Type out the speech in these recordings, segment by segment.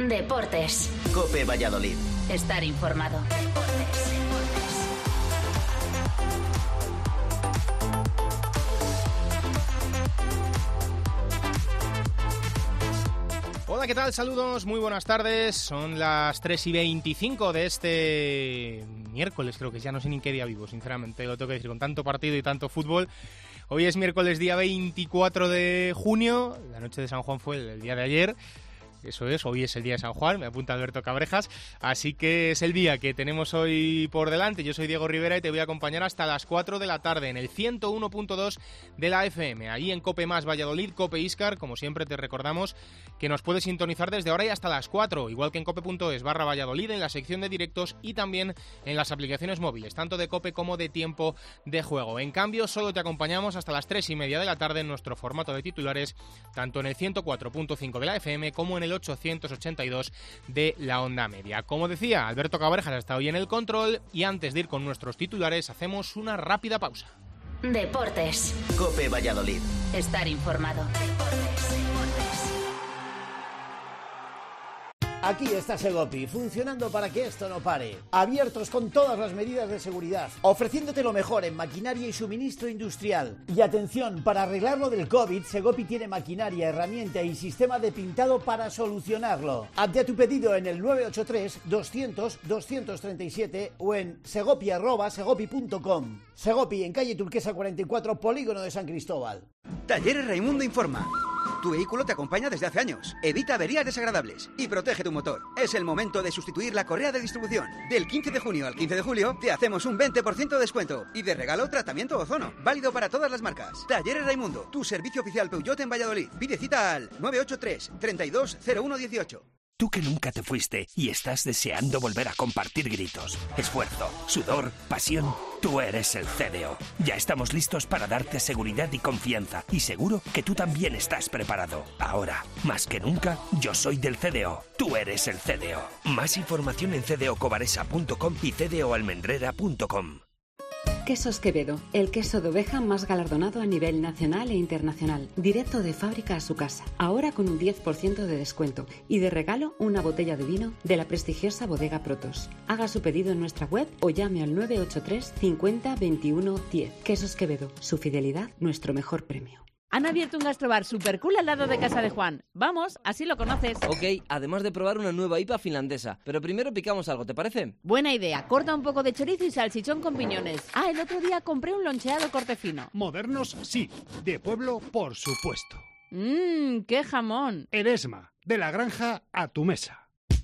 Deportes. COPE Valladolid. Estar informado. Hola, ¿qué tal? Saludos, muy buenas tardes. Son las 3:25 de este miércoles, creo que ya no sé ni en qué día vivo, sinceramente, lo tengo que decir, con tanto partido y tanto fútbol. Hoy es miércoles día 24 de junio, la noche de San Juan fue el día de ayer. Eso es, hoy es el día de San Juan, me apunta Alberto Cabrejas, así que es el día que tenemos hoy por delante. Yo soy Diego Rivera y te voy a acompañar hasta las 4 de la tarde en el 101.2 de la FM, ahí en COPE Más Valladolid, COPE Iscar. Como siempre te recordamos que nos puedes sintonizar desde ahora y hasta las 4, igual que en cope.es/Valladolid, en la sección de directos y también en las aplicaciones móviles, tanto de COPE como de Tiempo de Juego. En cambio, solo te acompañamos hasta las 3:30 de la tarde en nuestro formato de titulares, tanto en el 104.5 de la FM como en el 882 de la onda media. Como decía, Alberto Cabrejas está hoy en el control y antes de ir con nuestros titulares hacemos una rápida pausa. Deportes. COPE Valladolid. Estar informado. Aquí está Segopi, funcionando para que esto no pare. Abiertos con todas las medidas de seguridad, ofreciéndote lo mejor en maquinaria y suministro industrial. Y atención, para arreglar lo del COVID, Segopi tiene maquinaria, herramienta y sistema de pintado para solucionarlo. Hazte a tu pedido en el 983 200 237 o en segopi@segopi.com. Segopi, en calle Turquesa 44, Polígono de San Cristóbal. Talleres Raimundo informa. Tu vehículo te acompaña desde hace años. Evita averías desagradables y protege tu motor. Es el momento de sustituir la correa de distribución. Del 15 de junio al 15 de julio te hacemos un 20% de descuento y de regalo tratamiento ozono. Válido para todas las marcas. Talleres Raimundo, tu servicio oficial Peugeot en Valladolid. Pide cita al 983 32 0118. Tú que nunca te fuiste y estás deseando volver a compartir gritos, esfuerzo, sudor, pasión, tú eres el CDO. Ya estamos listos para darte seguridad y confianza y seguro que tú también estás preparado. Ahora, más que nunca, yo soy del CDO. Tú eres el CDO. Más información en cdocovaresa.com y cdoalmendrera.com. Quesos Quevedo, el queso de oveja más galardonado a nivel nacional e internacional, directo de fábrica a su casa, ahora con un 10% de descuento y de regalo una botella de vino de la prestigiosa bodega Protos. Haga su pedido en nuestra web o llame al 983 50 21 10. Quesos Quevedo, su fidelidad, nuestro mejor premio. Han abierto un gastrobar super cool al lado de casa de Juan. Vamos, así lo conoces. Ok, además de probar una nueva IPA finlandesa. Pero primero picamos algo, ¿te parece? Buena idea. Corta un poco de chorizo y salchichón con piñones. Ah, el otro día compré un loncheado corte fino. Modernos, sí. De pueblo, por supuesto. ¡Qué jamón! Eresma, de la granja a tu mesa.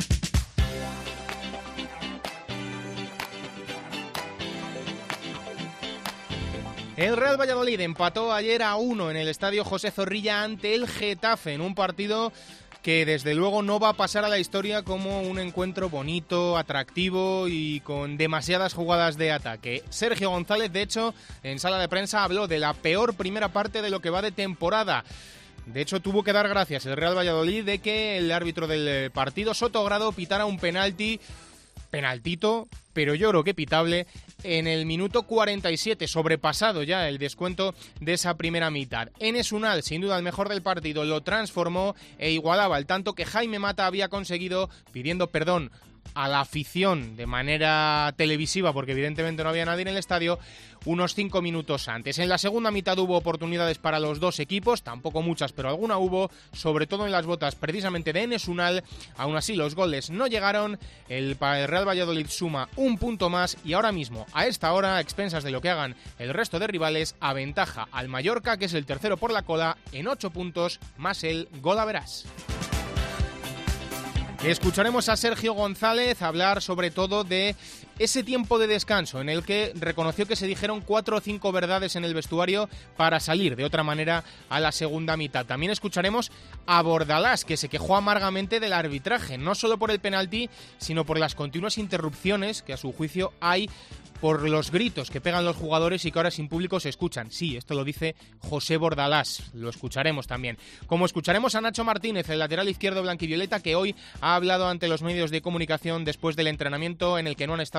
El Real Valladolid empató ayer a 1 en el estadio José Zorrilla ante el Getafe en un partido que desde luego no va a pasar a la historia como un encuentro bonito, atractivo y con demasiadas jugadas de ataque. Sergio González, de hecho, en sala de prensa habló de la peor primera parte de lo que va de temporada. De hecho, tuvo que dar gracias el Real Valladolid de que el árbitro del partido, Sotogrado, pitara un penaltito, pero yo creo que pitable, en el minuto 47, sobrepasado ya el descuento de esa primera mitad. Enes Unal, sin duda el mejor del partido, lo transformó e igualaba el tanto que Jaime Mata había conseguido pidiendo perdón a la afición de manera televisiva, porque evidentemente no había nadie en el estadio, unos 5 minutos antes. En la segunda mitad hubo oportunidades para los dos equipos, tampoco muchas, pero alguna hubo, sobre todo en las botas precisamente de Enes Unal. Aún así los goles no llegaron, el Real Valladolid suma un punto más y ahora mismo, a esta hora, a expensas de lo que hagan el resto de rivales, aventaja al Mallorca, que es el tercero por la cola, en 8 puntos, más el golaverás. Escucharemos a Sergio González hablar sobre todo de ese tiempo de descanso en el que reconoció que se dijeron 4 o 5 verdades en el vestuario para salir de otra manera a la segunda mitad. También escucharemos a Bordalás, que se quejó amargamente del arbitraje, no solo por el penalti, sino por las continuas interrupciones que a su juicio hay, por los gritos que pegan los jugadores y que ahora sin público se escuchan. Sí, esto lo dice José Bordalás, lo escucharemos también. Como escucharemos a Nacho Martínez, el lateral izquierdo blanquivioleta, que hoy ha hablado ante los medios de comunicación después del entrenamiento en el que no han estado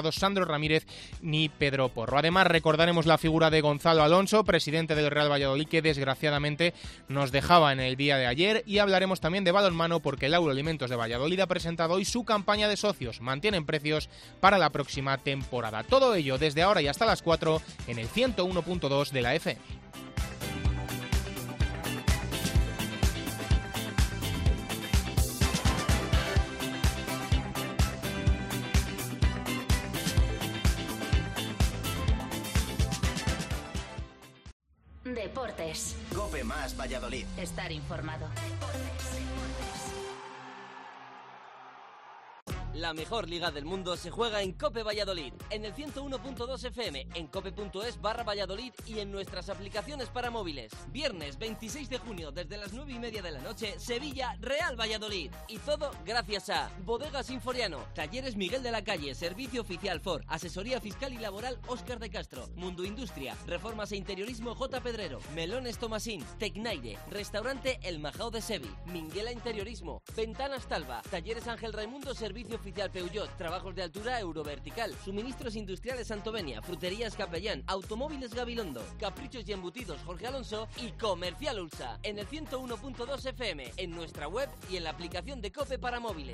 tanto Sandro Ramírez ni Pedro Porro. Además, recordaremos la figura de Gonzalo Alonso, presidente del Real Valladolid, que desgraciadamente nos dejaba en el día de ayer, y hablaremos también de balonmano porque el Agroalimentos de Valladolid ha presentado hoy su campaña de socios. Mantienen precios para la próxima temporada. Todo ello desde ahora y hasta las 4 en el 101.2 de la FM. Deportes. COPE más Valladolid. Estar informado. La mejor liga del mundo se juega en COPE Valladolid, en el 101.2 FM, en cope.es/Valladolid y en nuestras aplicaciones para móviles. Viernes 26 de junio, desde las 9:30 de la noche, Sevilla, Real Valladolid. Y todo gracias a Bodegas Sinforiano, Talleres Miguel de la Calle, Servicio Oficial Ford, Asesoría Fiscal y Laboral Óscar de Castro, Mundo Industria, Reformas e Interiorismo J. Pedrero, Melones Tomasín, Tecnaire, Restaurante El Majao de Sevi, Minguela Interiorismo, Ventanas Talva, Talleres Ángel Raimundo, Servicio Oficial Peugeot, Trabajos de Altura Eurovertical, Suministros Industriales Santovenia, Fruterías Capellán, Automóviles Gabilondo, Caprichos y Embutidos Jorge Alonso y Comercial Ulsa, en el 101.2 FM, en nuestra web y en la aplicación de COPE para móviles.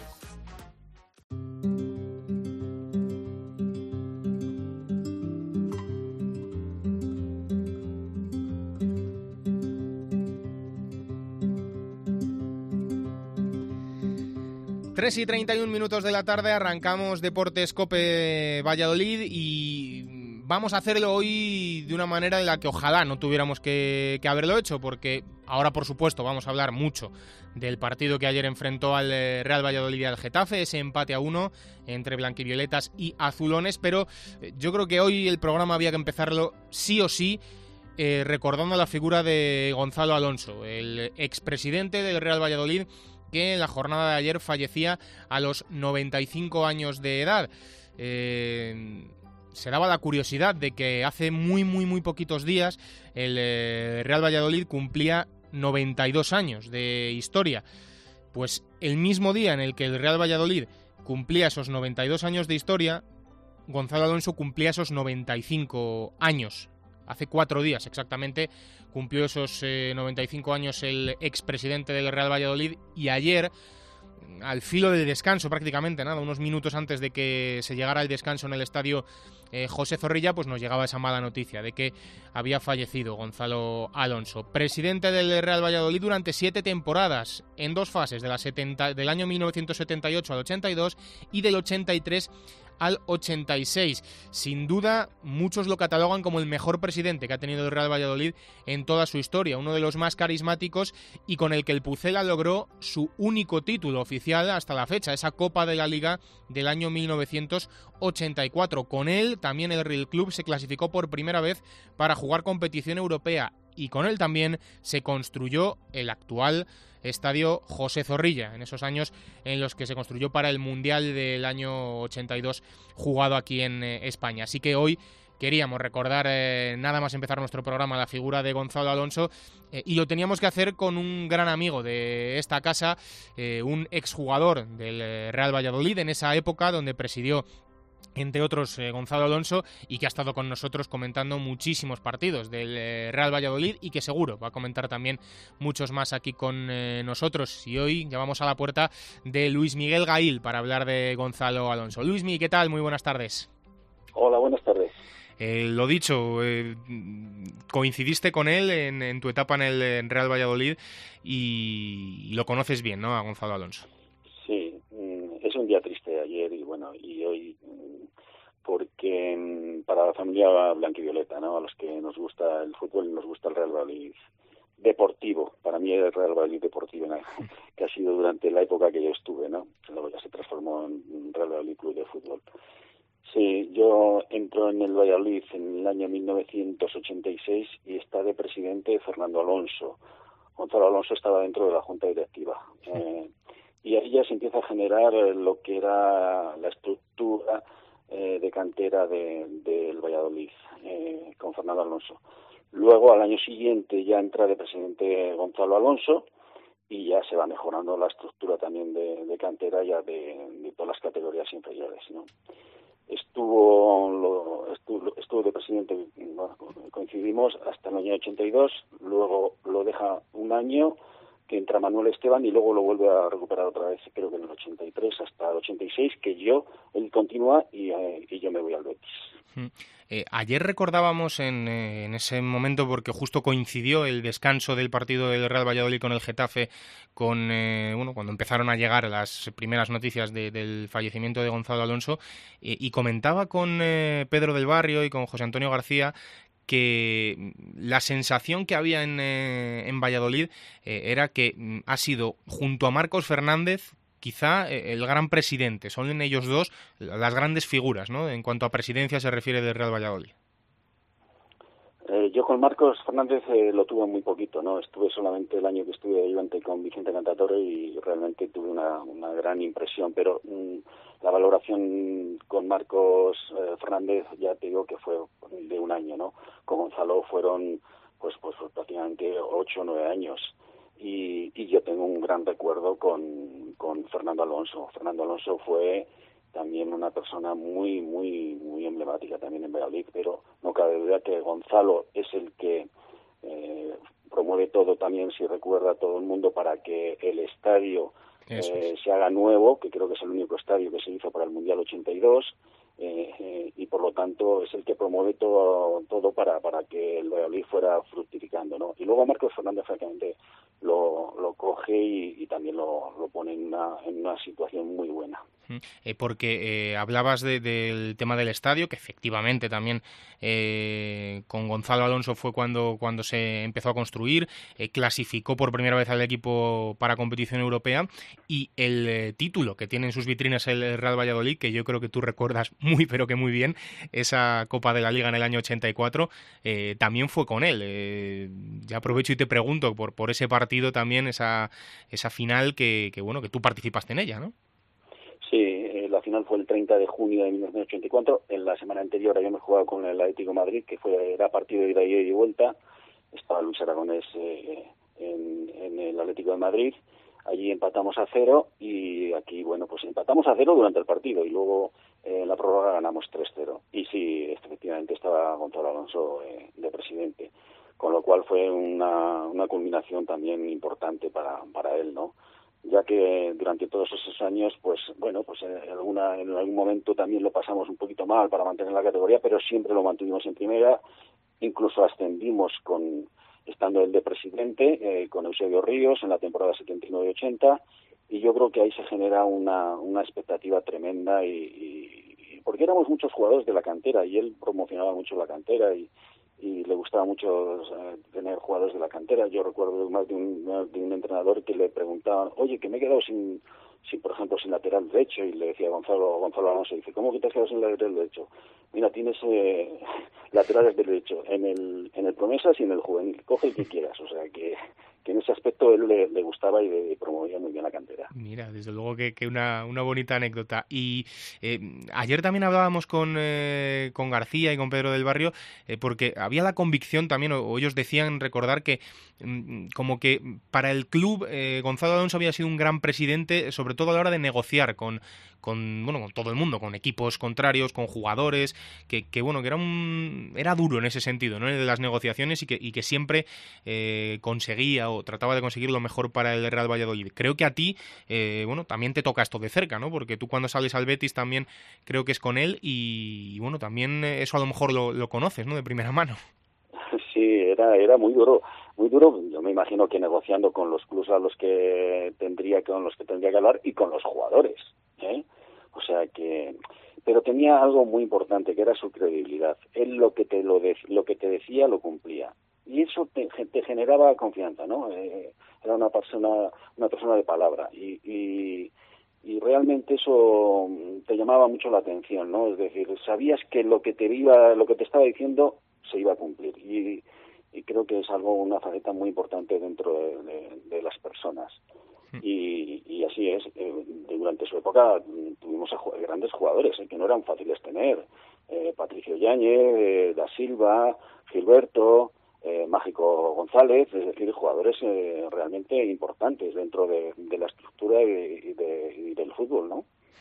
Tres y 31 minutos de la tarde, arrancamos Deportes COPE Valladolid y vamos a hacerlo hoy de una manera en la que ojalá no tuviéramos que haberlo hecho, porque ahora, por supuesto, vamos a hablar mucho del partido que ayer enfrentó al Real Valladolid y al Getafe, ese empate a 1 entre blanquivioletas y azulones, pero yo creo que hoy el programa había que empezarlo sí o sí recordando la figura de Gonzalo Alonso, el expresidente del Real Valladolid, que en la jornada de ayer fallecía a los 95 años de edad. Se daba la curiosidad de que hace muy poquitos días el Real Valladolid cumplía 92 años de historia. Pues el mismo día en el que el Real Valladolid cumplía esos 92 años de historia, Gonzalo Alonso cumplía esos 95 años. Hace 4 días exactamente cumplió esos 95 años el expresidente del Real Valladolid, y ayer, al filo del descanso prácticamente, unos minutos antes de que se llegara el descanso en el estadio José Zorrilla, pues nos llegaba esa mala noticia de que había fallecido Gonzalo Alonso, presidente del Real Valladolid durante 7 temporadas, en 2 fases, del año 1978 al 82 y del 83 al 86. Sin duda, muchos lo catalogan como el mejor presidente que ha tenido el Real Valladolid en toda su historia, uno de los más carismáticos y con el que el Pucela logró su único título oficial hasta la fecha, esa Copa de la Liga del año 1984. Con él también el Real Club se clasificó por primera vez para jugar competición europea, y con él también se construyó el actual estadio José Zorrilla, en esos años en los que se construyó para el Mundial del año 82 jugado aquí en España. Así que hoy queríamos recordar, nada más empezar nuestro programa, la figura de Gonzalo Alonso, y lo teníamos que hacer con un gran amigo de esta casa, un exjugador del Real Valladolid en esa época donde presidió, entre otros, Gonzalo Alonso, y que ha estado con nosotros comentando muchísimos partidos del Real Valladolid y que seguro va a comentar también muchos más aquí con nosotros. Y hoy llamamos a la puerta de Luis Miguel Gail para hablar de Gonzalo Alonso. Luis Miguel, ¿qué tal? Muy buenas tardes. Hola, buenas tardes. Lo dicho, coincidiste con él en tu etapa en el Real Valladolid y lo conoces bien, ¿no?, a Gonzalo Alonso. Sí, es un día triste ayer y hoy, porque para la familia blanquivioleta, ¿no?, a los que nos gusta el fútbol y nos gusta el Real Valladolid deportivo, para mí el Real Valladolid deportivo, ¿no?, que ha sido durante la época que yo estuve, ¿no?, luego ya se transformó en Real Valladolid Club de Fútbol. Sí, yo entro en el Valladolid en el año 1986 y está de presidente Fernando Alonso. Gonzalo Alonso estaba dentro de la junta directiva. Y ahí ya se empieza a generar lo que era la estructura de cantera del Valladolid con Fernando Alonso. Luego, al año siguiente, ya entra de presidente Gonzalo Alonso y ya se va mejorando la estructura también de cantera ya de todas las categorías inferiores, ¿no? estuvo de presidente, bueno, coincidimos hasta el año 82, luego lo deja un año, que entra Manuel Esteban y luego lo vuelve a recuperar otra vez, creo que en el 83 hasta el 86, que él continúa y yo me voy al Betis. Ayer recordábamos en ese momento, porque justo coincidió el descanso del partido del Real Valladolid con el Getafe, con cuando empezaron a llegar las primeras noticias del fallecimiento de Gonzalo Alonso, y comentaba con Pedro del Barrio y con José Antonio García que la sensación que había en Valladolid era que ha sido, junto a Marcos Fernández, quizá el gran presidente. Son en ellos dos las grandes figuras, ¿no?, en cuanto a presidencia se refiere del Real Valladolid. Yo con Marcos Fernández lo tuve muy poquito, ¿no? Estuve solamente el año que estuve ayudante con Vicente Cantatore y realmente tuve una gran impresión, pero la valoración con Marcos Fernández ya te digo que fue de un año, ¿no? Con Gonzalo fueron pues prácticamente 8 o 9 años. Y yo tengo un gran recuerdo con Fernando Alonso. Fernando Alonso fue también una persona muy emblemática también en Valladolid, pero no cabe duda que Gonzalo es el que promueve todo también, si recuerda a todo el mundo, para que el estadio se haga nuevo, que creo que es el único estadio que se hizo para el Mundial 82, y por lo tanto es el que promueve todo para que el Valladolid fuera fructificando, ¿no? Y luego Marcos Fernández francamente lo coge y también lo pone en una situación muy buena. Porque hablabas del tema del estadio, que efectivamente también con Gonzalo Alonso fue cuando se empezó a construir, clasificó por primera vez al equipo para competición europea, y el título que tiene en sus vitrinas el Real Valladolid, que yo creo que tú recuerdas muy pero que muy bien, esa Copa de la Liga en el año 84, también fue con él. Ya aprovecho y te pregunto por ese partido también, esa final que tú participaste en ella, ¿no? Sí, la final fue el 30 de junio de 1984. En la semana anterior habíamos jugado con el Atlético de Madrid, que era partido de ida y vuelta. Estaba Luis Aragonés en el Atlético de Madrid. Allí empatamos a 0 y aquí, pues empatamos a 0 durante el partido y luego en la prórroga ganamos 3-0. Y sí, efectivamente estaba Gonzalo Alonso de presidente, con lo cual fue una culminación también importante para él, ¿no? Ya que durante todos esos años, en algún momento también lo pasamos un poquito mal para mantener la categoría, pero siempre lo mantuvimos en primera, incluso ascendimos estando él de presidente, con Eusebio Ríos en la temporada 79-80, y yo creo que ahí se genera una expectativa tremenda, y porque éramos muchos jugadores de la cantera, y él promocionaba mucho la cantera, y le gustaba mucho tener jugadores de la cantera. Yo recuerdo más de un entrenador que le preguntaban, oye, que me he quedado sin por ejemplo, sin lateral derecho, y le decía Gonzalo Alonso, dice, ¿cómo que te has quedado sin lateral derecho? Mira, tienes laterales derecho en el Promesas y en el Juvenil, coge el que quieras. O sea que en ese aspecto él le gustaba y promovía muy bien la cantera. Mira, desde luego que una bonita anécdota. Y ayer también hablábamos con García y con Pedro del Barrio, porque había la convicción también, o ellos decían recordar que como que para el club Gonzalo Alonso había sido un gran presidente, sobre todo a la hora de negociar con todo el mundo, con equipos contrarios, con jugadores, que era duro en ese sentido, ¿no?, de las negociaciones, y que siempre conseguía o trataba de conseguir lo mejor para el Real Valladolid. Creo que a ti también te toca esto de cerca, ¿no?, porque tú cuando sales al Betis también creo que es con él, y también eso a lo mejor lo conoces, ¿no?, de primera mano. Sí, era muy duro. Muy duro. Yo me imagino que negociando con los clubes con los que tendría que hablar, y con los jugadores, o sea que, pero tenía algo muy importante, que era su credibilidad. Él lo que te decía lo cumplía, y eso te generaba confianza, ¿no? Era una persona de palabra, y realmente eso te llamaba mucho la atención, ¿no? Es decir, sabías que lo que te estaba diciendo se iba a cumplir, y creo que es una faceta muy importante dentro de las personas. Y así es. Durante su época tuvimos grandes jugadores que no eran fáciles tener. Patricio Yáñez, Da Silva, Gilberto, Mágico González, es decir, jugadores realmente importantes dentro de la estructura y del fútbol, ¿no?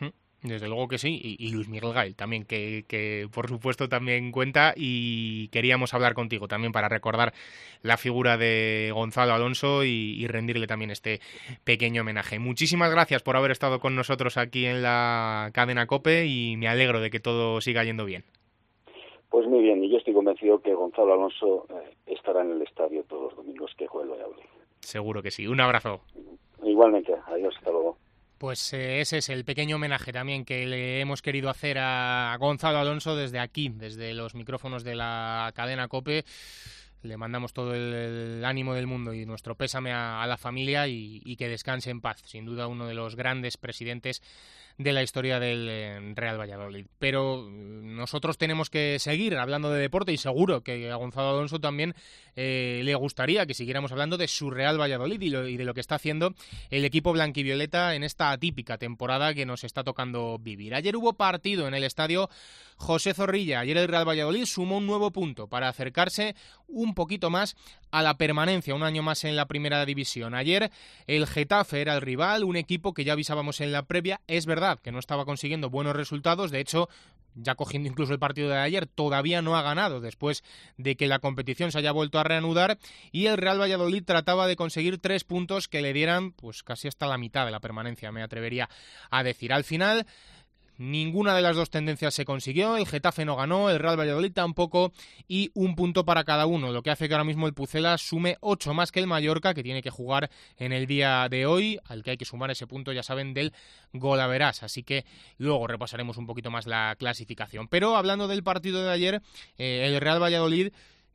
Desde luego que sí, y Luis Miguel Gail también, que por supuesto también cuenta, y queríamos hablar contigo también para recordar la figura de Gonzalo Alonso y rendirle también este pequeño homenaje. Muchísimas gracias por haber estado con nosotros aquí en la cadena COPE y me alegro de que todo siga yendo bien. Pues muy bien, y yo estoy convencido que Gonzalo Alonso estará en el estadio todos los domingos que juegue el Valladolid. Seguro que sí. Un abrazo. Igualmente, adiós, hasta luego. Pues ese es el pequeño homenaje también que le hemos querido hacer a Gonzalo Alonso desde aquí, desde los micrófonos de la cadena COPE. Le mandamos todo el ánimo del mundo y nuestro pésame a la familia y que descanse en paz. Sin duda uno de los grandes presidentes de la historia del Real Valladolid. Pero nosotros tenemos que seguir hablando de deporte y seguro que a Gonzalo Alonso también le gustaría que siguiéramos hablando de su Real Valladolid y de lo que está haciendo el equipo blanquivioleta en esta atípica temporada que nos está tocando vivir. Ayer hubo partido en el estadio José Zorrilla. Ayer el Real Valladolid sumó un nuevo punto para acercarse un poquito más a la permanencia, un año más en la primera división. Ayer el Getafe era el rival, un equipo que ya avisábamos en la previa. Es verdad que no estaba consiguiendo buenos resultados, de hecho, ya cogiendo incluso el partido de ayer, todavía no ha ganado después de que la competición se haya vuelto a reanudar, y el Real Valladolid trataba de conseguir 3 puntos que le dieran pues casi hasta la mitad de la permanencia, me atrevería a decir. Al final, ninguna de las dos tendencias se consiguió, el Getafe no ganó, el Real Valladolid tampoco, y un punto para cada uno, lo que hace que ahora mismo el Pucela sume 8 más que el Mallorca, que tiene que jugar en el día de hoy, al que hay que sumar ese punto, ya saben, del golaverás, así que luego repasaremos un poquito más la clasificación. Pero hablando del partido de ayer, el Real Valladolid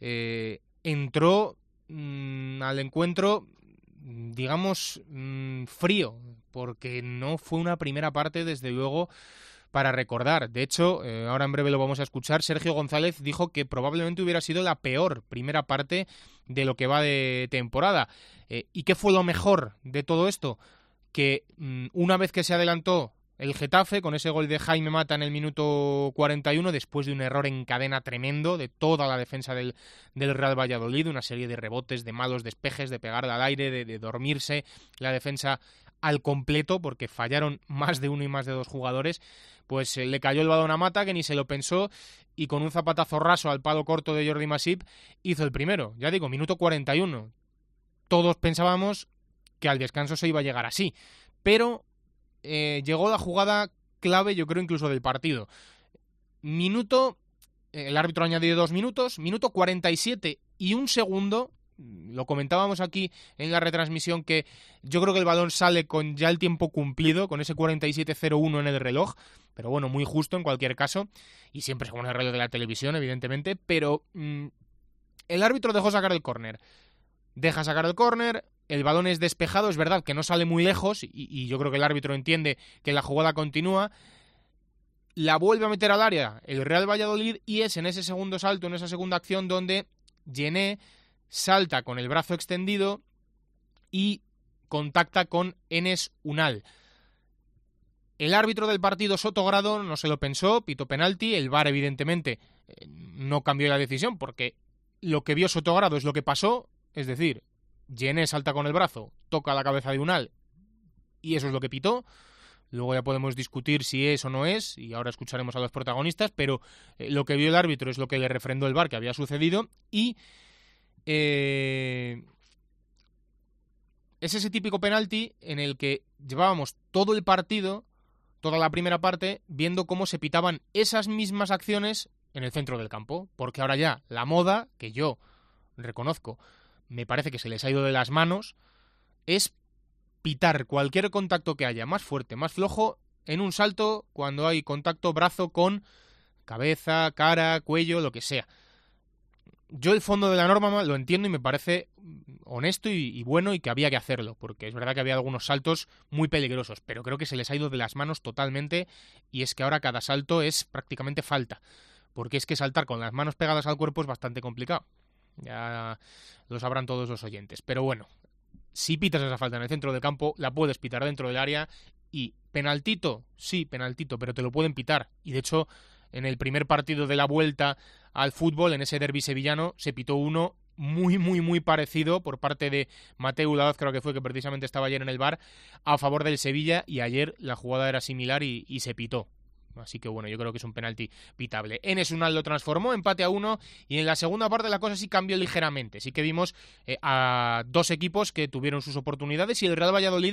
entró al encuentro, digamos, frío, porque no fue una primera parte, desde luego, para recordar. De hecho, ahora en breve lo vamos a escuchar, Sergio González dijo que probablemente hubiera sido la peor primera parte de lo que va de temporada. ¿Y qué fue lo mejor de todo esto? Que una vez que se adelantó el Getafe, con ese gol de Jaime Mata en el minuto 41, después de un error en cadena tremendo de toda la defensa del Real Valladolid, una serie de rebotes, de malos despejes, de pegarle al aire, de dormirse la defensa al completo, porque fallaron más de uno y más de dos jugadores, pues le cayó el balón a Mata, que ni se lo pensó, y con un zapatazo raso al palo corto de Jordi Masip hizo el primero. Ya digo, minuto 41. Todos pensábamos que al descanso se iba a llegar así, pero llegó la jugada clave, yo creo, incluso del partido. El árbitro añadió 2 minutos, minuto 47 y un segundo. Lo comentábamos aquí en la retransmisión, que yo creo que el balón sale con ya el tiempo cumplido, con ese 47:01 en el reloj, pero bueno, muy justo en cualquier caso, y siempre según el reloj de la televisión, evidentemente, pero el árbitro dejó sacar el córner. Deja sacar el córner, el balón es despejado, es verdad que no sale muy lejos, y yo creo que el árbitro entiende que la jugada continúa, la vuelve a meter al área el Real Valladolid, y es en ese segundo salto, en esa segunda acción, donde Gené salta con el brazo extendido y contacta con Enes Unal. El árbitro del partido, Sotogrado, no se lo pensó, pitó penalti. El VAR, evidentemente, no cambió la decisión, porque lo que vio Sotogrado es lo que pasó, es decir, Gené salta con el brazo, toca la cabeza de Unal, y eso es lo que pitó. Luego ya podemos discutir si es o no es, y ahora escucharemos a los protagonistas, pero lo que vio el árbitro es lo que le refrendó el VAR que había sucedido, y es ese típico penalti en el que llevábamos todo el partido, toda la primera parte, viendo cómo se pitaban esas mismas acciones en el centro del campo, porque ahora ya la moda, que yo reconozco, me parece que se les ha ido de las manos, es pitar cualquier contacto que haya, más fuerte, más flojo, en un salto, cuando hay contacto brazo con cabeza, cara, cuello, lo que sea. Yo el fondo de la norma lo entiendo y me parece honesto y bueno, y que había que hacerlo, porque es verdad que había algunos saltos muy peligrosos, pero creo que se les ha ido de las manos totalmente, y es que ahora cada salto es prácticamente falta, porque es que saltar con las manos pegadas al cuerpo es bastante complicado. Ya lo sabrán todos los oyentes, pero bueno, si pitas esa falta en el centro del campo, la puedes pitar dentro del área, y penaltito, sí, penaltito, pero te lo pueden pitar, y de hecho en el primer partido de la vuelta al fútbol, en ese derbi sevillano, se pitó uno muy, muy, muy parecido por parte de Mateu Laoz, creo que fue, que precisamente estaba ayer en el VAR, a favor del Sevilla, y ayer la jugada era similar y se pitó. Así que bueno, yo creo que es un penalti pitable. Enes Unal lo transformó, empate a 1, y en la segunda parte la cosa sí cambió ligeramente. Sí que vimos a dos equipos que tuvieron sus oportunidades, y el Real Valladolid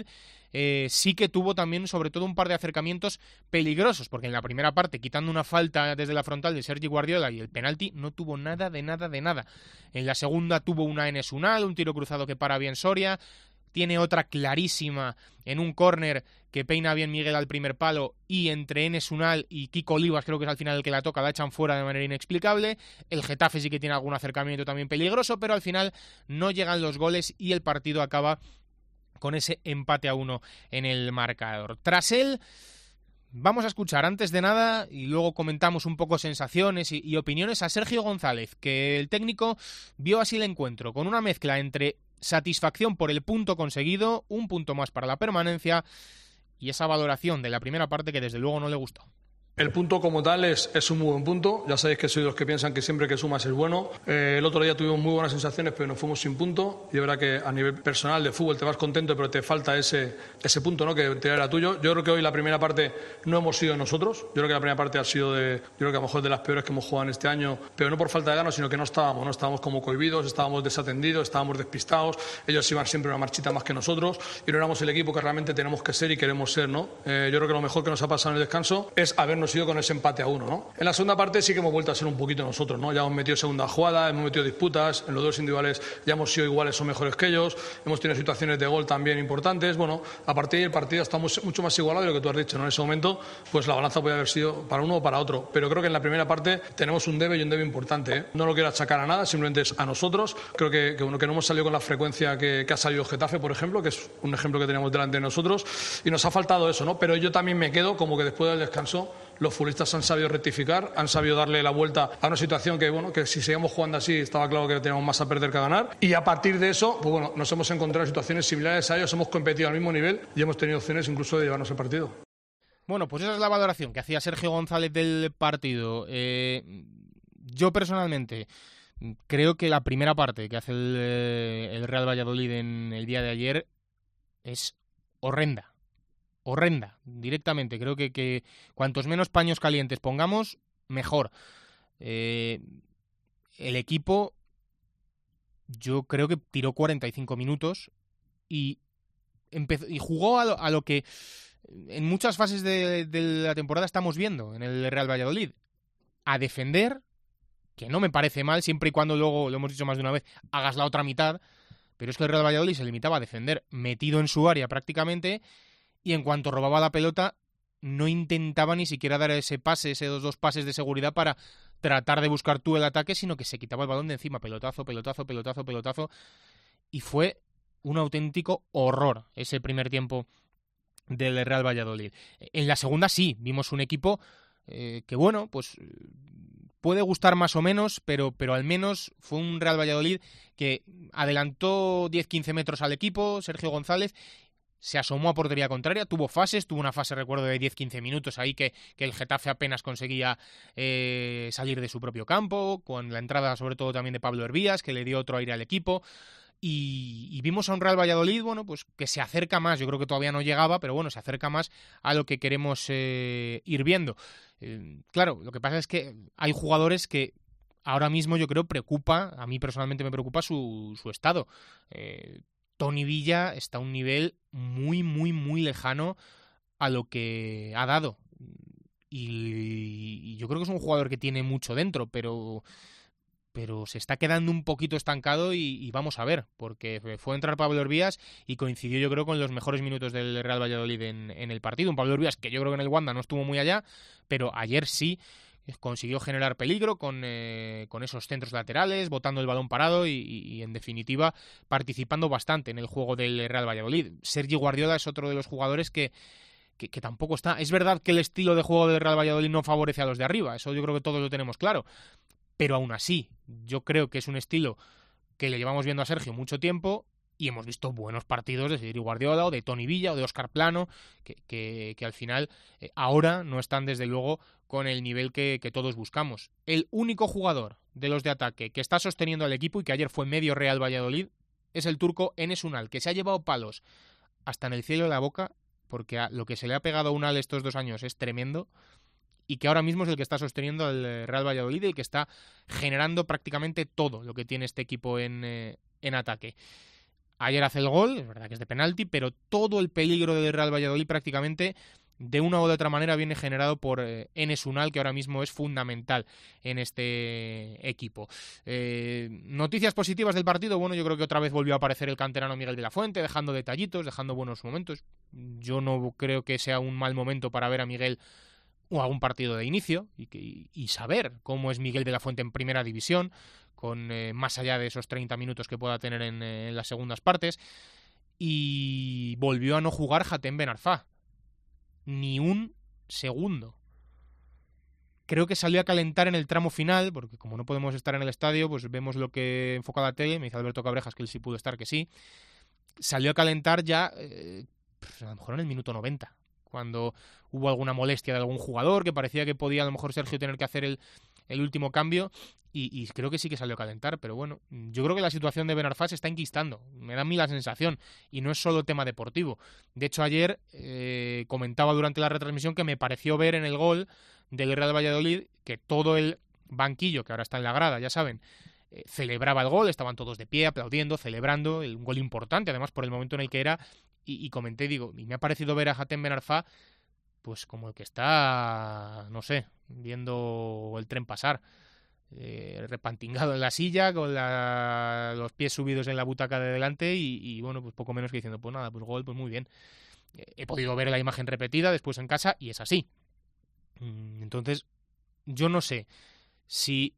sí que tuvo también sobre todo un par de acercamientos peligrosos, porque en la primera parte, quitando una falta desde la frontal de Sergi Guardiola y el penalti, no tuvo nada de nada de nada. En la segunda tuvo una Enes Unal, un tiro cruzado que para bien Soria, tiene otra clarísima en un córner que peina bien Miguel al primer palo, y entre Enes Unal y Kiko Olivas, creo que es al final el que la toca, la echan fuera de manera inexplicable. El Getafe sí que tiene algún acercamiento también peligroso, pero al final no llegan los goles y el partido acaba con ese empate a 1 en el marcador. Tras él, vamos a escuchar antes de nada, y luego comentamos un poco sensaciones y opiniones, a Sergio González, que el técnico vio así el encuentro, con una mezcla entre satisfacción por el punto conseguido, un punto más para la permanencia, y esa valoración de la primera parte que desde luego no le gustó. El punto como tal es un muy buen punto. Ya sabéis que soy de los que piensan que siempre que sumas es bueno. El otro día tuvimos muy buenas sensaciones, pero nos fuimos sin punto. Y es verdad que a nivel personal de fútbol te vas contento, pero te falta ese punto, ¿no?, que te era tuyo. Yo creo que hoy la primera parte no hemos sido nosotros. Yo creo que la primera parte ha sido yo creo que a lo mejor de las peores que hemos jugado en este año, pero no por falta de ganas, sino que no estábamos como cohibidos, estábamos desatendidos, estábamos despistados. Ellos iban siempre una marchita más que nosotros y no éramos el equipo que realmente tenemos que ser y queremos ser, ¿no? Yo creo que lo mejor que nos ha pasado en el descanso es habernos ido con ese empate a 1, ¿no? En la segunda parte sí que hemos vuelto a ser un poquito nosotros, ¿no? Ya hemos metido segunda jugada, hemos metido disputas, en los dos individuales ya hemos sido iguales o mejores que ellos, hemos tenido situaciones de gol también importantes. Bueno, a partir del partido está mucho más igualado de lo que tú has dicho, ¿no? En ese momento, pues la balanza podía haber sido para uno o para otro, pero creo que en la primera parte tenemos un debe y un debe importante, ¿eh? No lo quiero achacar a nada, simplemente es a nosotros. Creo que no hemos salido con la frecuencia que ha salido Getafe, por ejemplo, que es un ejemplo que teníamos delante de nosotros, y nos ha faltado eso, ¿no? Pero yo también me quedo como que después del descanso los futbolistas han sabido rectificar, han sabido darle la vuelta a una situación que si seguíamos jugando así estaba claro que teníamos más a perder que a ganar, y a partir de eso, pues bueno, nos hemos encontrado en situaciones similares a ellos, hemos competido al mismo nivel y hemos tenido opciones incluso de llevarnos el partido. Bueno, pues esa es la valoración que hacía Sergio González del partido. Yo personalmente creo que la primera parte que hace el Real Valladolid en el día de ayer es horrenda directamente. Creo que cuantos menos paños calientes pongamos, mejor. El equipo, yo creo que tiró 45 minutos y jugó a lo que en muchas fases de la temporada estamos viendo en el Real Valladolid, a defender, que no me parece mal, siempre y cuando luego, lo hemos dicho más de una vez, hagas la otra mitad, pero es que el Real Valladolid se limitaba a defender metido en su área prácticamente, y en cuanto robaba la pelota no intentaba ni siquiera dar ese pase, esos dos pases de seguridad para tratar de buscar tú el ataque, sino que se quitaba el balón de encima, pelotazo, y fue un auténtico horror ese primer tiempo del Real Valladolid. En la segunda sí, vimos un equipo que bueno, pues puede gustar más o menos, pero al menos fue un Real Valladolid que adelantó 10-15 metros al equipo, Sergio González, se asomó a portería contraria, tuvo una fase, recuerdo, de 10-15 minutos ahí que el Getafe apenas conseguía salir de su propio campo, con la entrada sobre todo también de Pablo Hervías, que le dio otro aire al equipo, y vimos a un Real Valladolid, bueno, pues que se acerca más, yo creo que todavía no llegaba, pero bueno, se acerca más a lo que queremos ir viendo. Claro, lo que pasa es que hay jugadores que ahora mismo yo creo preocupa, a mí personalmente me preocupa su estado. Toni Villa está a un nivel muy, muy, muy lejano a lo que ha dado. Y yo creo que es un jugador que tiene mucho dentro, pero se está quedando un poquito estancado y vamos a ver, porque fue a entrar Pablo Hervías y coincidió yo creo con los mejores minutos del Real Valladolid en el partido. Un Pablo Hervías que yo creo que en el Wanda no estuvo muy allá, pero ayer sí consiguió generar peligro con esos centros laterales, botando el balón parado y en definitiva participando bastante en el juego del Real Valladolid. Sergi Guardiola es otro de los jugadores que tampoco está. Es verdad que el estilo de juego del Real Valladolid no favorece a los de arriba, eso yo creo que todos lo tenemos claro, pero aún así yo creo que es un estilo que le llevamos viendo a Sergio mucho tiempo y hemos visto buenos partidos de Sergi Guardiola o de Toni Villa o de Óscar Plano, que al final ahora no están desde luego con el nivel que todos buscamos. El único jugador de los de ataque que está sosteniendo al equipo y que ayer fue medio Real Valladolid es el turco Enes Unal, que se ha llevado palos hasta en el cielo de la boca, porque a lo que se le ha pegado a Unal estos 2 años es tremendo, y que ahora mismo es el que está sosteniendo al Real Valladolid y el que está generando prácticamente todo lo que tiene este equipo en ataque. Ayer hace el gol, es verdad que es de penalti, pero todo el peligro del Real Valladolid prácticamente de una u otra manera viene generado por Enes Unal, que ahora mismo es fundamental en este equipo. Noticias positivas del partido, bueno, yo creo que otra vez volvió a aparecer el canterano Miguel de la Fuente, dejando detallitos, dejando buenos momentos. Yo no creo que sea un mal momento para ver a Miguel o algún partido de inicio y saber cómo es Miguel de la Fuente en primera división, con más allá de esos 30 minutos que pueda tener en las segundas partes. Y volvió a no jugar Hatem Ben Arfa, ni un segundo. Creo que salió a calentar en el tramo final, porque como no podemos estar en el estadio, pues vemos lo que enfoca la tele. Me dice Alberto Cabrejas que él sí pudo estar, que sí. Salió a calentar ya, a lo mejor en el minuto 90, cuando hubo alguna molestia de algún jugador, que parecía que podía a lo mejor Sergio tener que hacer el último cambio, y creo que sí que salió a calentar, pero bueno, yo creo que la situación de Ben Arfa se está enquistando, me da a mí la sensación, y no es solo tema deportivo. De hecho, ayer comentaba durante la retransmisión que me pareció ver en el gol del Real Valladolid que todo el banquillo, que ahora está en la grada, ya saben, celebraba el gol, estaban todos de pie, aplaudiendo, celebrando, un gol importante, además por el momento en el que era, y comenté, y me ha parecido ver a Hatem Ben Arfa pues como el que está, no sé, viendo el tren pasar, repantingado en la silla, con los pies subidos en la butaca de delante y bueno, pues poco menos que diciendo, pues nada, pues gol, pues muy bien. He podido ver la imagen repetida después en casa y es así. Entonces, yo no sé si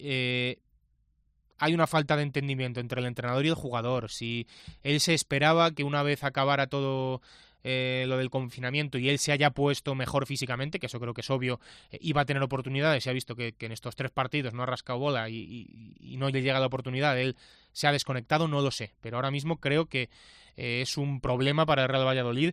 hay una falta de entendimiento entre el entrenador y el jugador, si él se esperaba que una vez acabara todo lo del confinamiento y él se haya puesto mejor físicamente, que eso creo que es obvio, iba a tener oportunidades. Se ha visto que en estos 3 partidos no ha rascado bola y no le llega la oportunidad, él se ha desconectado, no lo sé, pero ahora mismo creo que es un problema para el Real Valladolid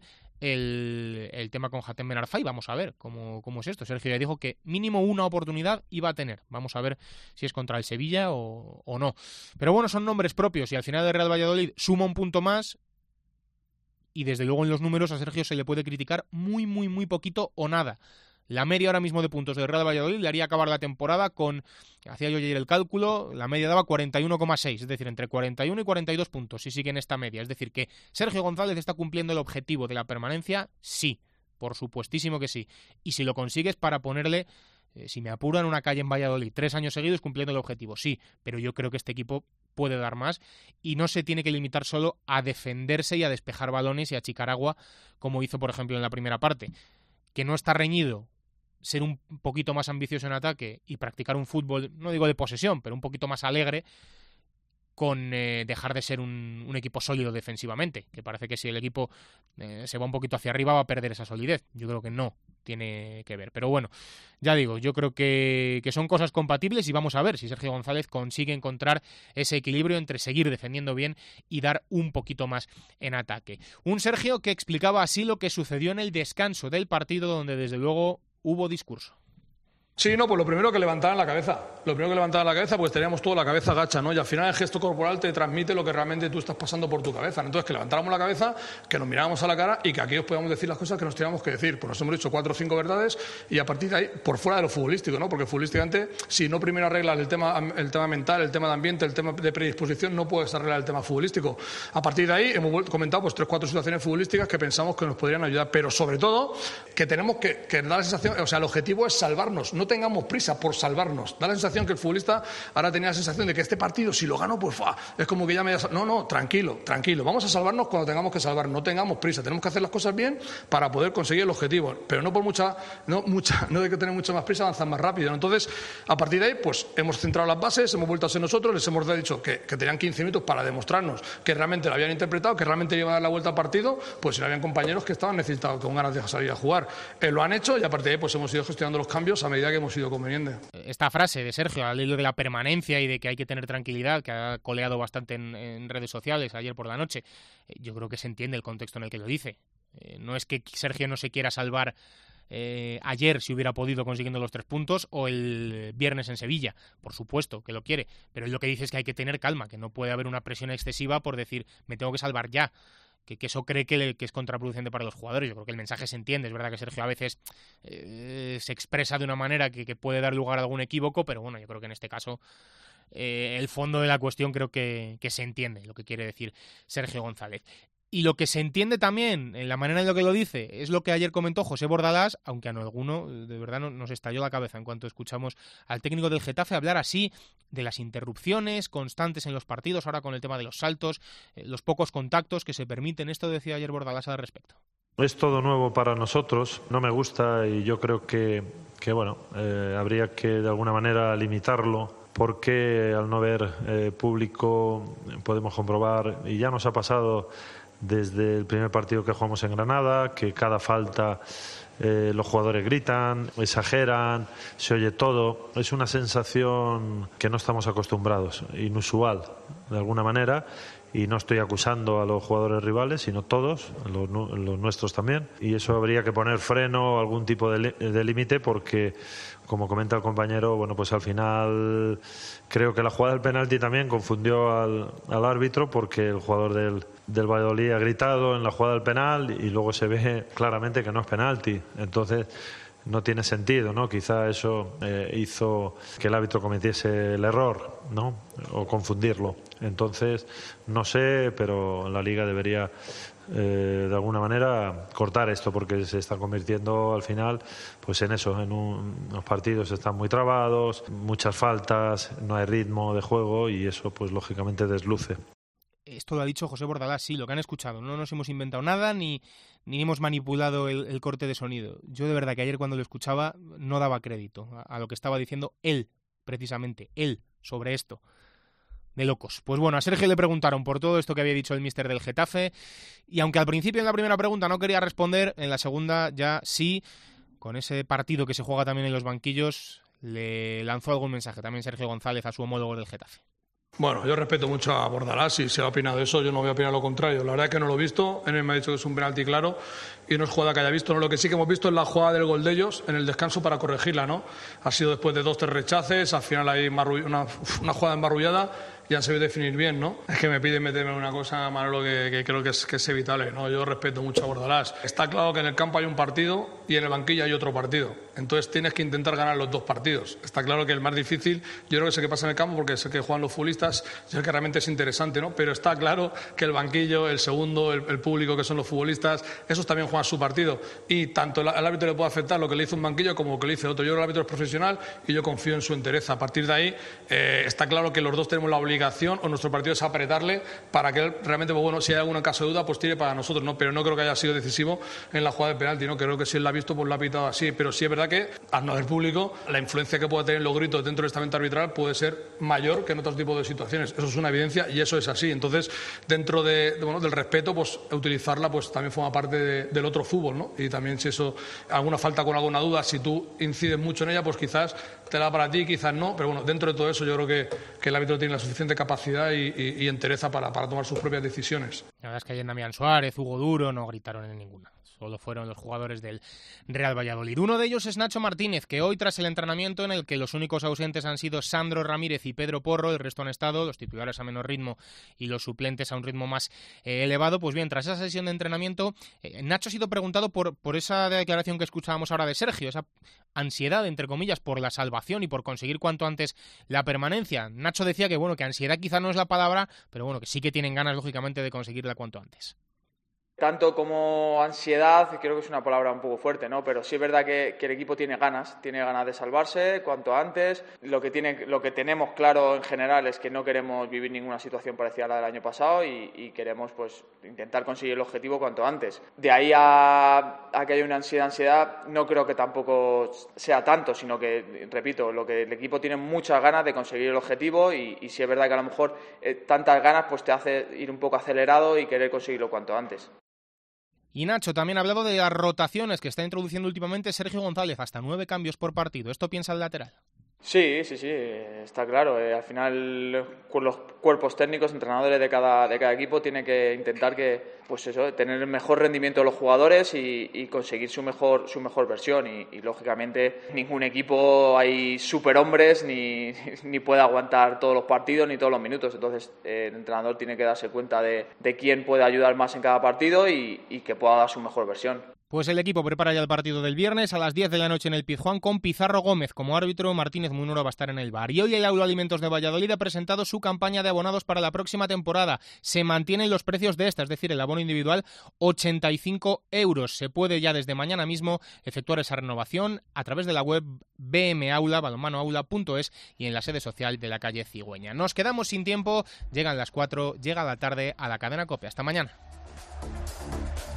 el tema con Hatem Ben Arfa, y vamos a ver cómo es esto. Sergio ya dijo que mínimo una oportunidad iba a tener, vamos a ver si es contra el Sevilla o no, pero bueno, son nombres propios y al final el Real Valladolid suma un punto más. Y desde luego en los números a Sergio se le puede criticar muy poquito o nada. La media ahora mismo de puntos del Real Valladolid le haría acabar la temporada con, hacía yo ayer el cálculo, la media daba 41,6, es decir, entre 41 y 42 puntos, si sigue en esta media. Es decir, que Sergio González está cumpliendo el objetivo de la permanencia, sí, por supuestísimo que sí. Y si lo consigues para ponerle, si me apuran, una calle en Valladolid 3 años seguidos cumpliendo el objetivo, sí, pero yo creo que este equipo puede dar más y no se tiene que limitar solo a defenderse y a despejar balones y a achicar agua, como hizo por ejemplo en la primera parte, que no está reñido ser un poquito más ambicioso en ataque y practicar un fútbol, no digo de posesión, pero un poquito más alegre, con dejar de ser un equipo sólido defensivamente, que parece que si el equipo se va un poquito hacia arriba va a perder esa solidez. Yo creo que no tiene que ver, pero bueno, ya digo, yo creo que son cosas compatibles y vamos a ver si Sergio González consigue encontrar ese equilibrio entre seguir defendiendo bien y dar un poquito más en ataque. Un Sergio que explicaba así lo que sucedió en el descanso del partido, donde desde luego hubo discurso. Sí, no, pues lo primero que levantaban la cabeza. Lo primero que levantaban la cabeza, pues teníamos toda la cabeza gacha, ¿no? Y al final el gesto corporal te transmite lo que realmente tú estás pasando por tu cabeza. Entonces, que levantáramos la cabeza, que nos miráramos a la cara y que aquí os podíamos decir las cosas que nos teníamos que decir. Pues nos hemos dicho 4 o 5 verdades y a partir de ahí, por fuera de lo futbolístico, ¿no? Porque futbolísticamente, si no primero arreglas el tema mental, el tema de ambiente, el tema de predisposición, no puedes arreglar el tema futbolístico. A partir de ahí hemos comentado pues 3 o 4 situaciones futbolísticas que pensamos que nos podrían ayudar, pero sobre todo que tenemos que dar la sensación, o sea, el objetivo es salvarnos, no tengamos prisa por salvarnos. Da la sensación que el futbolista ahora tenía la sensación de que este partido, si lo gano, pues es como que ya me... No, tranquilo. Vamos a salvarnos cuando tengamos que salvarnos. No tengamos prisa. Tenemos que hacer las cosas bien para poder conseguir el objetivo. Pero no hay que tener mucha más prisa, avanzar más rápido, ¿no? Entonces, a partir de ahí, pues hemos centrado las bases, hemos vuelto a ser nosotros, les hemos dicho que tenían 15 minutos para demostrarnos que realmente lo habían interpretado, que realmente iban a dar la vuelta al partido, pues si no habían compañeros que estaban necesitados con ganas de salir a jugar. Lo han hecho y a partir de ahí pues hemos ido gestionando los cambios a medida que hemos sido convenientes. Esta frase de Sergio, al hilo de la permanencia y de que hay que tener tranquilidad, que ha coleado bastante en redes sociales ayer por la noche, yo creo que se entiende el contexto en el que lo dice. No es que Sergio no se quiera salvar ayer si hubiera podido consiguiendo los 3 puntos o el viernes en Sevilla, por supuesto que lo quiere, pero él lo que dice es que hay que tener calma, que no puede haber una presión excesiva por decir me tengo que salvar ya, que eso cree que es contraproducente para los jugadores. Yo creo que el mensaje se entiende, es verdad que Sergio a veces se expresa de una manera que puede dar lugar a algún equívoco, pero bueno, yo creo que en este caso el fondo de la cuestión creo que se entiende lo que quiere decir Sergio González. Y lo que se entiende también, en la manera en la que lo dice, es lo que ayer comentó José Bordalás, aunque a alguno de verdad nos estalló la cabeza en cuanto escuchamos al técnico del Getafe hablar así de las interrupciones constantes en los partidos, ahora con el tema de los saltos, los pocos contactos que se permiten. Esto decía ayer Bordalás al respecto. Es todo nuevo para nosotros, no me gusta y yo creo que bueno, habría que de alguna manera limitarlo, porque al no ver público podemos comprobar, y ya nos ha pasado desde el primer partido que jugamos en Granada, que cada falta los jugadores gritan, exageran, se oye todo. Es una sensación que no estamos acostumbrados, inusual de alguna manera, y no estoy acusando a los jugadores rivales, sino todos, los nuestros también, y eso habría que poner freno, algún tipo de límite, porque como comenta el compañero, bueno, pues al final creo que la jugada del penalti también confundió al árbitro, porque el jugador del Valladolid ha gritado en la jugada del penal y luego se ve claramente que no es penalti. Entonces no tiene sentido, ¿no? Quizá eso hizo que el árbitro cometiese el error, ¿no? O confundirlo. Entonces, no sé, pero la Liga debería de alguna manera cortar esto, porque se está convirtiendo al final pues en eso, los partidos están muy trabados, muchas faltas, no hay ritmo de juego y eso pues lógicamente desluce. Esto lo ha dicho José Bordalás, sí, lo que han escuchado. No nos hemos inventado nada ni hemos manipulado el corte de sonido. Yo de verdad que ayer cuando lo escuchaba no daba crédito a lo que estaba diciendo él, precisamente, él, sobre esto. De locos. Pues bueno, a Sergio le preguntaron por todo esto que había dicho el míster del Getafe, y aunque al principio en la primera pregunta no quería responder, en la segunda ya sí, con ese partido que se juega también en los banquillos, le lanzó algún mensaje también Sergio González a su homólogo del Getafe. Bueno, yo respeto mucho a Bordalás, si se ha opinado eso, yo no voy a opinar lo contrario. La verdad es que no lo he visto, él me ha dicho que es un penalti claro y no es jugada que haya visto. No, lo que sí que hemos visto es la jugada del gol de ellos en el descanso para corregirla, ¿no? Ha sido después de 2-3 rechaces, al final hay una jugada embarrullada y han sabido definir bien, ¿no? Es que me piden meterme en una cosa, Manolo, que creo que es evitable, ¿no? Yo respeto mucho a Bordalás. Está claro que en el campo hay un partido y en el banquillo hay otro partido. Entonces tienes que intentar ganar los dos partidos. Está claro que el más difícil, yo creo que es el que pasa en el campo, porque es el que juegan los futbolistas, es el que realmente es interesante, ¿no? Pero está claro que el banquillo, el segundo, el público, que son los futbolistas, esos también juegan su partido. Y tanto al árbitro le puede afectar lo que le hizo un banquillo como lo que le hizo otro. Yo creo que el árbitro es profesional y yo confío en su entereza. A partir de ahí, está claro que los dos tenemos la obligación, o nuestro partido es apretarle para que él realmente, pues bueno, si hay algún caso de duda, pues tire para nosotros, ¿no? Pero no creo que haya sido decisivo en la jugada de penalti, ¿no? Creo que si él la ha visto, pues la ha pitado así. Pero sí es verdad que, al no haber público, la influencia que pueda tener los gritos dentro del estamento arbitral puede ser mayor que en otros tipos de situaciones. Eso es una evidencia y eso es así. Entonces, dentro del respeto, pues utilizarla pues también forma parte del otro fútbol, ¿no? Y también si eso, alguna falta con alguna duda, si tú incides mucho en ella, pues quizás te la da para ti, quizás no. Pero bueno, dentro de todo eso yo creo que el árbitro tiene la suficiente capacidad y entereza para tomar sus propias decisiones. La verdad es que ayer Damián Suárez, Hugo Duro no gritaron en ninguna. Solo fueron los jugadores del Real Valladolid. Uno de ellos es Nacho Martínez, que hoy, tras el entrenamiento en el que los únicos ausentes han sido Sandro Ramírez y Pedro Porro, el resto han estado, los titulares a menor ritmo y los suplentes a un ritmo más elevado, pues bien, tras esa sesión de entrenamiento, Nacho ha sido preguntado por esa declaración que escuchábamos ahora de Sergio, esa ansiedad, entre comillas, por la salvación y por conseguir cuanto antes la permanencia. Nacho decía que, bueno, que ansiedad quizá no es la palabra, pero bueno, que sí que tienen ganas, lógicamente, de conseguirla cuanto antes. Tanto como ansiedad, creo que es una palabra un poco fuerte, ¿no? Pero sí es verdad que el equipo tiene ganas de salvarse cuanto antes. Lo que tenemos claro en general es que no queremos vivir ninguna situación parecida a la del año pasado y queremos pues intentar conseguir el objetivo cuanto antes. De ahí a que haya una ansiedad, no creo que tampoco sea tanto, sino que, repito, lo que el equipo tiene muchas ganas de conseguir el objetivo y sí es verdad que a lo mejor tantas ganas pues te hace ir un poco acelerado y querer conseguirlo cuanto antes. Y Nacho también ha hablado de las rotaciones que está introduciendo últimamente Sergio González, hasta 9 cambios por partido. ¿Esto piensa el lateral? Sí, está claro. Al final, con los cuerpos técnicos, entrenadores de cada equipo, tienen que intentar tener el mejor rendimiento de los jugadores y conseguir su mejor versión. Y lógicamente, ningún equipo hay superhombres ni puede aguantar todos los partidos ni todos los minutos. Entonces, el entrenador tiene que darse cuenta de quién puede ayudar más en cada partido y que pueda dar su mejor versión. Pues el equipo prepara ya el partido del viernes a las 10 de la noche en el Pizjuán con Pizarro Gómez como árbitro. Martínez Munoro va a estar en el bar. Y hoy el Aula Alimentos de Valladolid ha presentado su campaña de abonados para la próxima temporada. Se mantienen los precios de esta, es decir, el abono individual, 85 euros. Se puede ya desde mañana mismo efectuar esa renovación a través de la web bmaula.es y en la sede social de la calle Cigüeña. Nos quedamos sin tiempo, llegan las 4, llega la tarde a la cadena COPE. Hasta mañana.